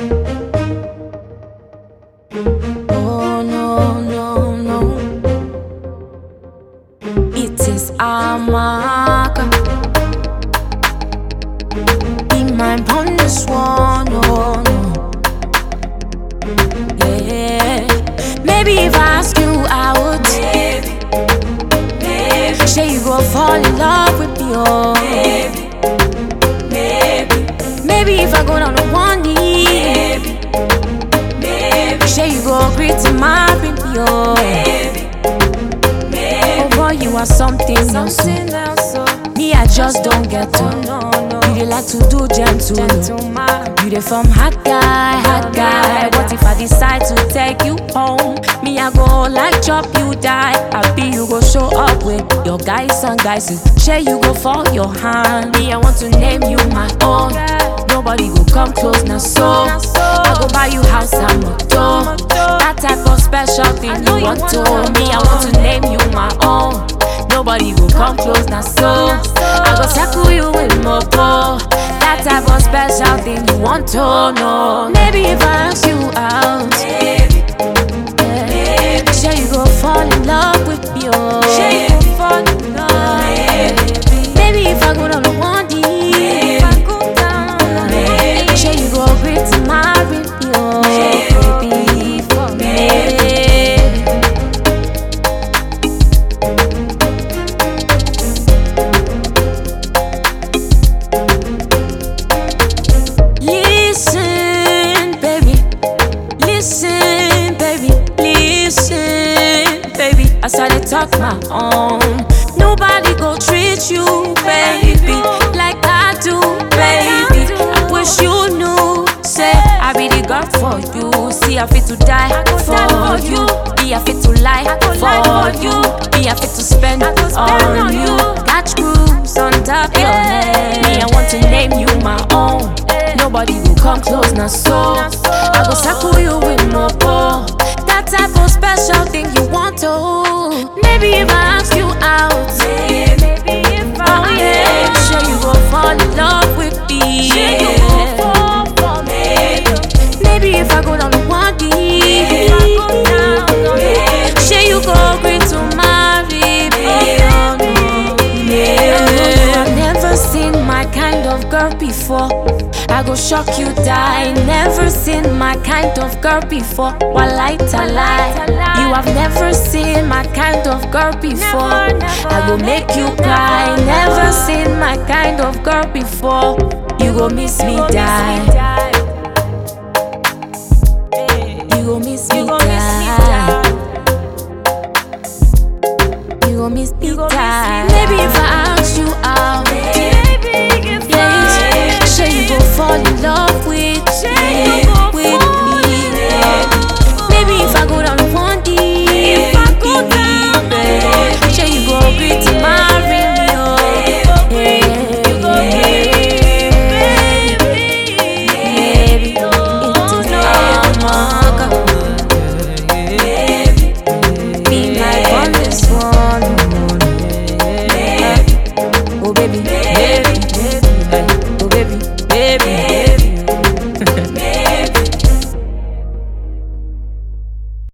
Oh no, no, no. It is Amaka. Be mine upon this one, oh no. Yeah. Maybe if I ask you out, maybe say you go fall in love with me, oh. Maybe if I go down on one knee, say you go agree to marry me, oh. Oh boy, you are something else. Me, I just don't get to. You dey like to do gentleman. You dey from hot guy, hot guy. What if I decide to take you home? Me, I go like chop you die. I be you go show up with your guys and guys. Say you go for your hand. Me, I want to name you my own. Nobody go come close now, so I go buy you house and motor. That type of special thing you want to. Me, I want to name you my own. Nobody go come close now, so I go circle you with motor. That type of special thing you want to know. Maybe if I ask you out, yeah, sure you go fall in love with me, oh. Sure you go fall in love. Maybe if I go down on one knee, sure you go agree to marry me, oh. Baby, for me. As I dey talk my own, nobody go treat you, baby, like I do, baby. I wish you knew, say I be the girl for you. See, I fit to die for you. Be I fit to lie for you. Be I fit to spend on you. Catch grooves on top your head. Me, I want to name you my own. Nobody will come close now, so I go circle you with more ball. That type of special thing you want to. Maybe if I ask you out, oh yeah, sure you go fall in love with me. Maybe if I go down to one knee, sure you go agree to marry me. I've never seen my kind of girl before. I go shock you, die. Never seen my kind of girl before. Walai talai. You have never seen my kind of girl before. I go make you cry. Never seen my kind of girl before. You go miss me, die.